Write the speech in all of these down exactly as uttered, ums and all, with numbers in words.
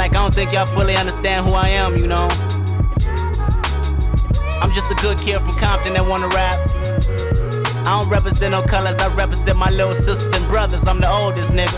like I don't think y'all fully understand who I am, you know. I'm just a good kid from Compton that wanna rap. I don't represent no colors, I represent my little sisters and brothers. I'm the oldest nigga.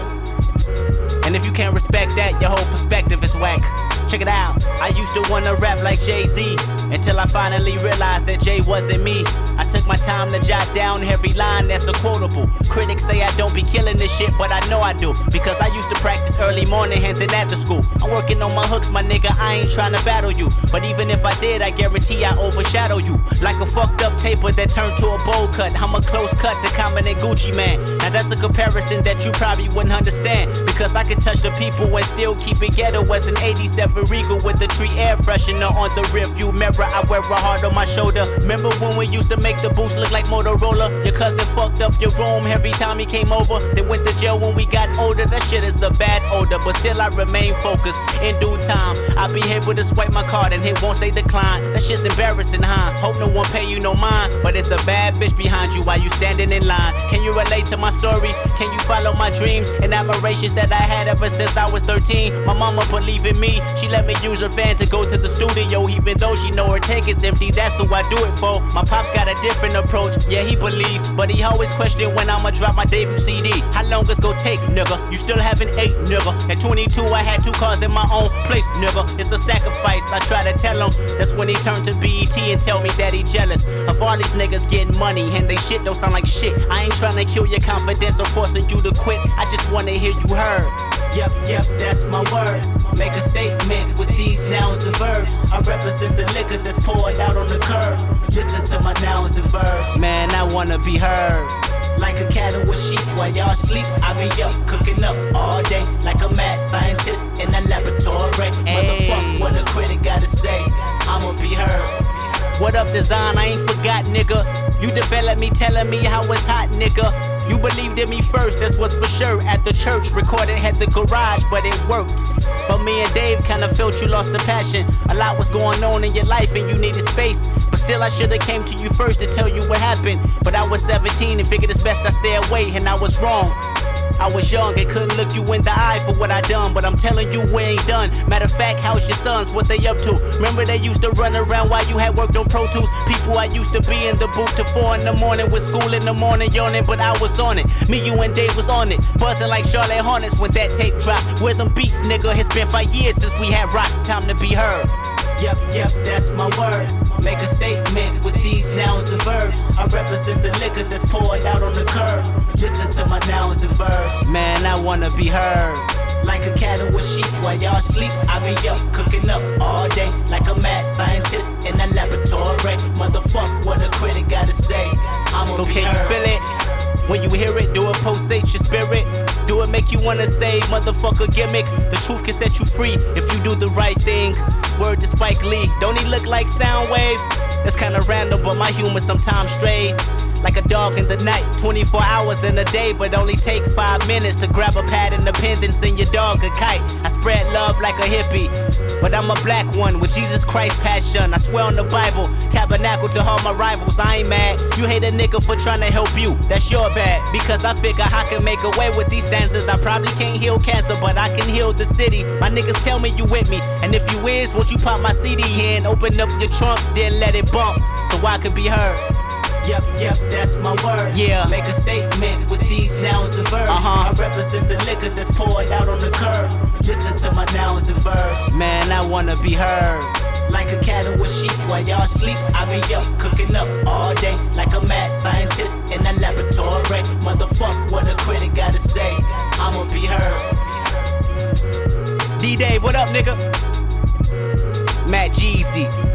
And if you can't respect that, your whole perspective is whack. Check it out. I used to wanna rap like Jay-Z, until I finally realized that Jay wasn't me. I took my time to jot down every line that's a quotable. Critics say I don't be killing this shit, but I know I do, because I used to practice early morning and then after school. I'm working on my hooks, my nigga, I ain't tryna battle you. But even if I did, I guarantee I overshadow you. Like a fucked up taper that turned to a bowl cut. I'm a close cut to Common and Gucci Man. Now that's a comparison that you probably wouldn't understand, because I could touch the people and still keep it ghetto as an eighty-seven Regal with the tree air freshener on the rear view mirror. I wear a heart on my shoulder. Remember when we used to make the boots look like Motorola? Your cousin fucked up your room every time he came over. They went to jail when we got older. That shit is a bad odor, but still I remain focused. In due time, I'll be able to swipe my card and it won't say decline. That shit's embarrassing, huh? Hope no one pay you no mind, but it's a bad bitch behind you while you standing in line. Can you relate to my story? Can you follow my dreams and admirations that I had ever since I was thirteen? My mama believed in me. She let me use her van to go to the studio, even though she know her tank is empty. That's who I do it for. My pops got a different approach. Yeah, he believed, but he always questioned when I'ma drop my debut C D. How long it's gonna take, nigga? You still haven't ate, nigga. At twenty-two, I had two cars in my own place, nigga. It's a sacrifice. I try to tell him. That's when he turned to B E T and tell me that he jealous of all these niggas getting money and they shit don't sound like shit. I ain't trying to kill your confidence or forcing you to quit. I just wanna hear you heard. Yep, yep, that's my word. Make a statement with these nouns and verbs. I represent the liquor that's poured out on the curb. Listen to my nouns and verbs. Man, I wanna be heard. Like a cattle with sheep while y'all sleep, I be up cooking up all day like a mad scientist in a laboratory. Motherfuck what a critic gotta say, I'ma be heard. What up, design? I ain't forgot, nigga. You developed me telling me how it's hot, nigga. You believed in me first, that's what's for sure. At the church, recording had the garage, but it worked. But me and Dave kinda felt you lost the passion. A lot was going on in your life and you needed space. But still I should've came to you first to tell you what happened. But I was seventeen and figured it's best I stay away, and I was wrong. I was young and couldn't look you in the eye for what I done, but I'm telling you we ain't done. Matter of fact, how's your sons? What they up to? Remember they used to run around while you had worked on Pro Tools? People I used to be in the booth till four in the morning with school in the morning yawning, but I was on it. Me, you, and Dave was on it, buzzing like Charlotte Hornets when that tape dropped. Where them beats, nigga? It's been five years since we had rock. Time to be heard. Yep, yep, that's my word. Make a statement with these nouns and verbs. I represent the liquor that's poured out on the curb. Listen to my nouns and verbs. Man, I wanna be heard. Like a cattle with sheep while y'all sleep, I be up cooking up all day like a mad scientist in a laboratory. Motherfuck what a critic gotta say, I'ma so be can heard. You feel it? When you hear it, do it pulsate your spirit. Do it make you wanna say, motherfucker gimmick. The truth can set you free if you do the right thing. Word to Spike Lee, don't he look like Soundwave? That's kinda random, but my humor sometimes strays. Like a dog in the night, twenty-four hours in a day, but only take five minutes to grab a pad and a pen, then send your dog a kite. I spread love like a hippie, but I'm a black one with Jesus Christ passion. I swear on the Bible, tabernacle to all my rivals. I ain't mad, you hate a nigga for trying to help you, that's your bad. Because I figure I can make a way with these stanzas. I probably can't heal cancer, but I can heal the city. My niggas tell me you with me, and if you is, won't you pop my C D in? Open up your trunk, then let it bump, so I can be heard. Yep, yep, that's my word. Yeah. Make a statement with these nouns and verbs. Uh-huh. I represent the liquor that's poured out on the curb. Listen to my nouns and verbs. Man, I wanna be heard. Like a cattle with sheep while y'all sleep, I be up cooking up all day like a mad scientist in a laboratory. Motherfuck what a critic gotta say, I'ma be heard. D-Dave, what up, nigga? Matt Jeezy.